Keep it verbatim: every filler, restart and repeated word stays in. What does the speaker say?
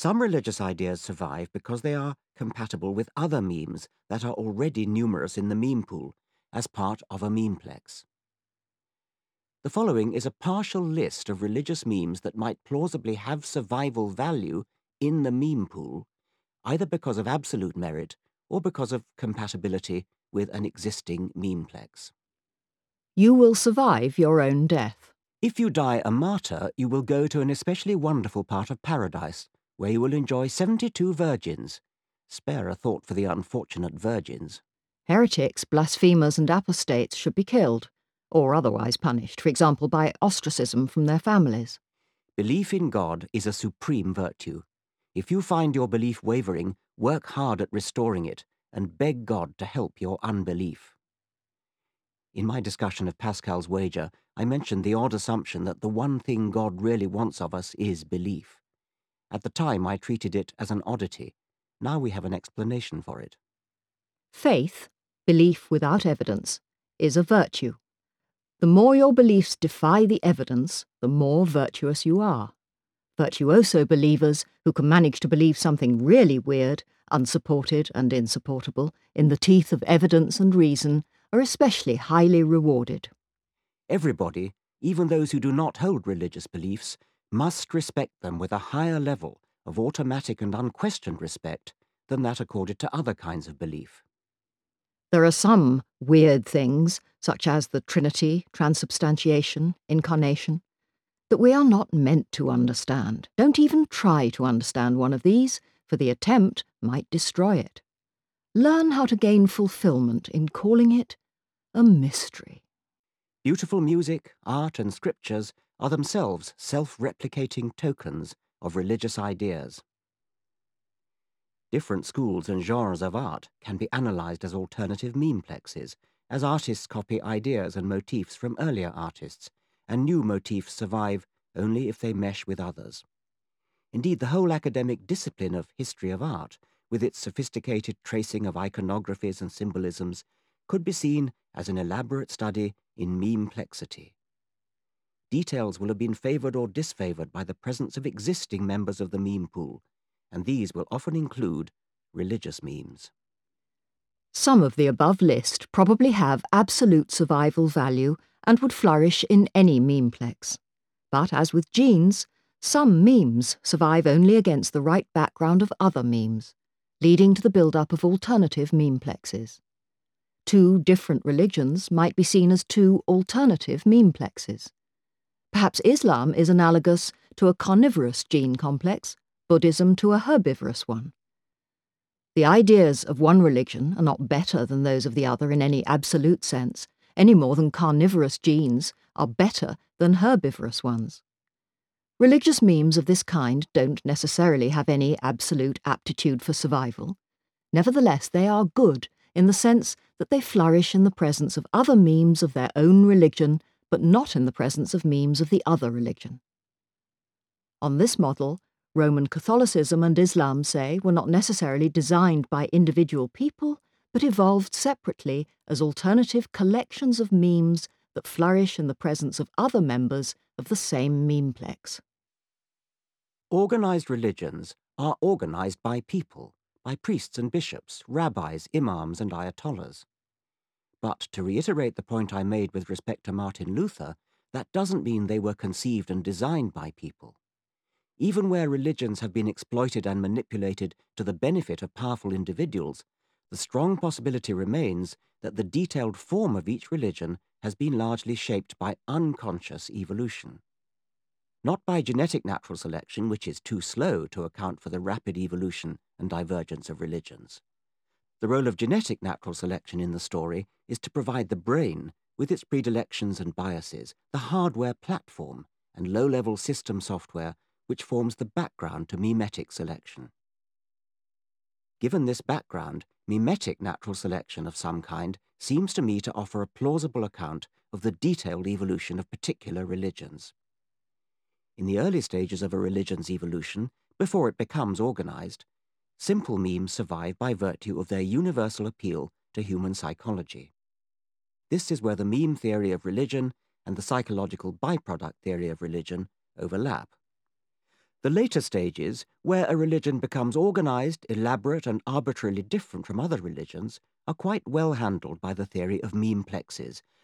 Some religious ideas survive because they are compatible with other memes that are already numerous in the meme pool as part of a memeplex. The following is a partial list of religious memes that might plausibly have survival value in the meme pool, either because of absolute merit or because of compatibility with an existing memeplex. You will survive your own death. If you die a martyr, you will go to an especially wonderful part of paradise, where you will enjoy seventy-two virgins. Spare a thought for the unfortunate virgins. Heretics, blasphemers and apostates should be killed, or otherwise punished, for example by ostracism from their families. Belief in God is a supreme virtue. If you find your belief wavering, work hard at restoring it and beg God to help your unbelief. In my discussion of Pascal's wager, I mentioned the odd assumption that the one thing God really wants of us is belief. At the time, I treated it as an oddity. Now we have an explanation for it. Faith, belief without evidence, is a virtue. The more your beliefs defy the evidence, the more virtuous you are. Virtuoso believers who can manage to believe something really weird, unsupported and insupportable, in the teeth of evidence and reason, are especially highly rewarded. Everybody, even those who do not hold religious beliefs, must respect them with a higher level of automatic and unquestioned respect than that accorded to other kinds of belief. There are some weird things, such as the Trinity, transubstantiation, incarnation, that we are not meant to understand. Don't even try to understand one of these, for the attempt might destroy it. Learn how to gain fulfillment in calling it a mystery. Beautiful music, art, and scriptures are themselves self-replicating tokens of religious ideas. Different schools and genres of art can be analysed as alternative memeplexes, as artists copy ideas and motifs from earlier artists, and new motifs survive only if they mesh with others. Indeed, the whole academic discipline of history of art, with its sophisticated tracing of iconographies and symbolisms, could be seen as an elaborate study in memeplexity. Details will have been favoured or disfavoured by the presence of existing members of the meme pool, and these will often include religious memes. Some of the above list probably have absolute survival value and would flourish in any memeplex. But as with genes, some memes survive only against the right background of other memes, leading to the build-up of alternative memeplexes. Two different religions might be seen as two alternative memeplexes. Perhaps Islam is analogous to a carnivorous gene complex, Buddhism to a herbivorous one. The ideas of one religion are not better than those of the other in any absolute sense, any more than carnivorous genes are better than herbivorous ones. Religious memes of this kind don't necessarily have any absolute aptitude for survival. Nevertheless, they are good in the sense that they flourish in the presence of other memes of their own religion, but not in the presence of memes of the other religion. On this model, Roman Catholicism and Islam, say, were not necessarily designed by individual people, but evolved separately as alternative collections of memes that flourish in the presence of other members of the same memeplex. Organized religions are organized by people, by priests and bishops, rabbis, imams, and ayatollahs. But to reiterate the point I made with respect to Martin Luther, that doesn't mean they were conceived and designed by people. Even where religions have been exploited and manipulated to the benefit of powerful individuals, the strong possibility remains that the detailed form of each religion has been largely shaped by unconscious evolution. Not by genetic natural selection, which is too slow to account for the rapid evolution and divergence of religions. The role of genetic natural selection in the story is to provide the brain with its predilections and biases, the hardware platform and low-level system software which forms the background to mimetic selection. Given this background, mimetic natural selection of some kind seems to me to offer a plausible account of the detailed evolution of particular religions. In the early stages of a religion's evolution, before it becomes organized, simple memes survive by virtue of their universal appeal to human psychology. This is where the meme theory of religion and the psychological byproduct theory of religion overlap. The later stages, where a religion becomes organized, elaborate, and arbitrarily different from other religions, are quite well handled by the theory of memeplexes,